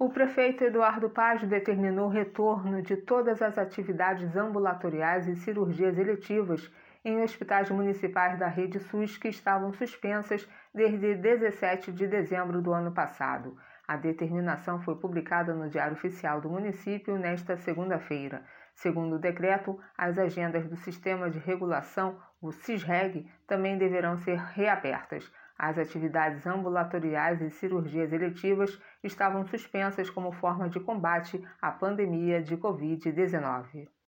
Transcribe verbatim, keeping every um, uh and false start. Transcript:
O prefeito Eduardo Paes determinou o retorno de todas as atividades ambulatoriais e cirurgias eletivas em hospitais municipais da rede SUS que estavam suspensas desde dezessete de dezembro do ano passado. A determinação foi publicada no Diário Oficial do município nesta segunda-feira. Segundo o decreto, as agendas do Sistema de Regulação, o SISREG, também deverão ser reabertas. As atividades ambulatoriais e cirurgias eletivas estavam suspensas como forma de combate à pandemia de covid dezenove.